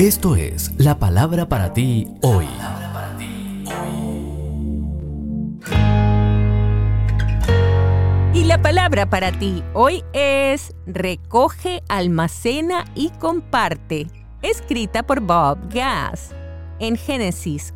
Esto es la palabra para ti hoy. Y la palabra para ti hoy es recoge, almacena y comparte, escrita por Bob Gass. En Génesis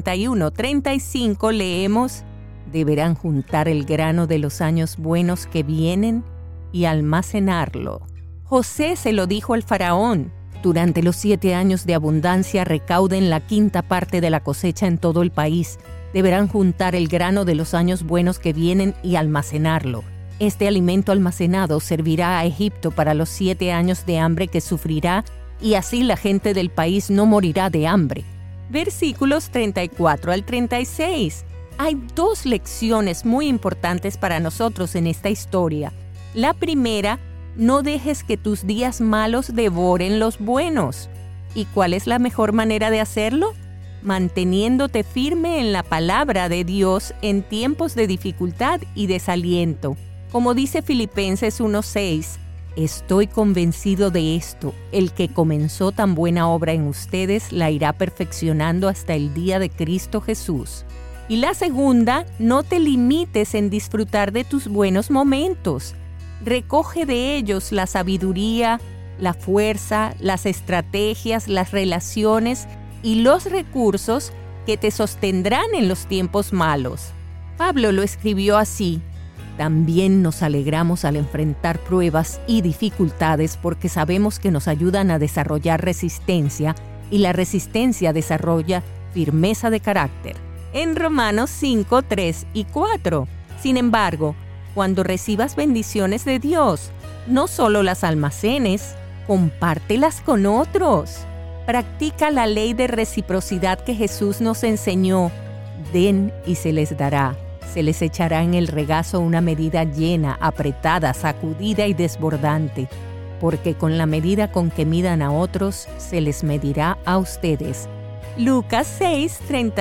41:35 leemos: deberán juntar el grano de los años buenos que vienen y almacenarlo. José se lo dijo al faraón: durante los 7 años de abundancia recauden la 1/5 parte de la cosecha en todo el país. Deberán juntar el grano de los años buenos que vienen y almacenarlo. Este alimento almacenado servirá a Egipto para los 7 años de hambre que sufrirá, y así la gente del país no morirá de hambre. Versículos 34 al 36. Hay 2 lecciones muy importantes para nosotros en esta historia. La primera: no dejes que tus días malos devoren los buenos. ¿Y cuál es la mejor manera de hacerlo? Manteniéndote firme en la palabra de Dios en tiempos de dificultad y desaliento. Como dice Filipenses 1:6, estoy convencido de esto: el que comenzó tan buena obra en ustedes la irá perfeccionando hasta el día de Cristo Jesús. Y la segunda: no te limites en disfrutar de tus buenos momentos. Recoge de ellos la sabiduría, la fuerza, las estrategias, las relaciones y los recursos que te sostendrán en los tiempos malos. Pablo lo escribió así: también nos alegramos al enfrentar pruebas y dificultades porque sabemos que nos ayudan a desarrollar resistencia, y la resistencia desarrolla firmeza de carácter. En Romanos 5, 3 y 4. Sin embargo, cuando recibas bendiciones de Dios, no solo las almacenes, compártelas con otros. Practica la ley de reciprocidad que Jesús nos enseñó. Den y se les dará. Se les echará en el regazo una medida llena, apretada, sacudida y desbordante. Porque con la medida con que midan a otros, se les medirá a ustedes. Lucas 6,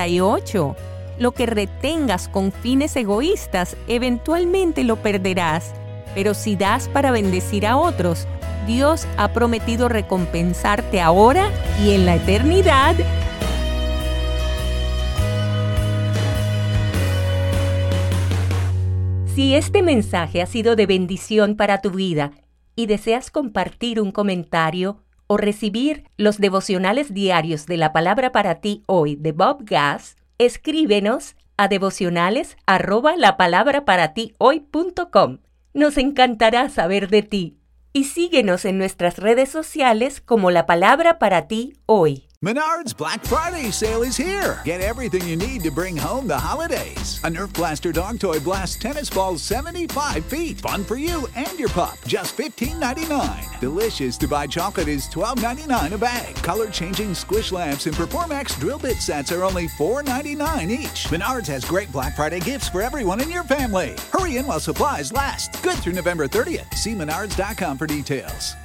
38. Lo que retengas con fines egoístas, eventualmente lo perderás. Pero si das para bendecir a otros, Dios ha prometido recompensarte ahora y en la eternidad. Si este mensaje ha sido de bendición para tu vida y deseas compartir un comentario o recibir los devocionales diarios de la palabra para ti hoy de Bob Gass, escríbenos a devocionales@lapalabraparatihhoy.com. Nos encantará saber de ti. Y síguenos en nuestras redes sociales como La Palabra para Ti Hoy. Menards Black Friday sale is here. Get everything you need to bring home the holidays. A Nerf Blaster dog toy blasts tennis balls 75 feet. Fun for you and your pup. Just $15.99. Delicious to buy chocolate is $12.99 a bag. Color-changing squish lamps and Performax drill bit sets are only $4.99 each. Menards has great Black Friday gifts for everyone in your family. Hurry in while supplies last. Good through November 30th. See menards.com for details.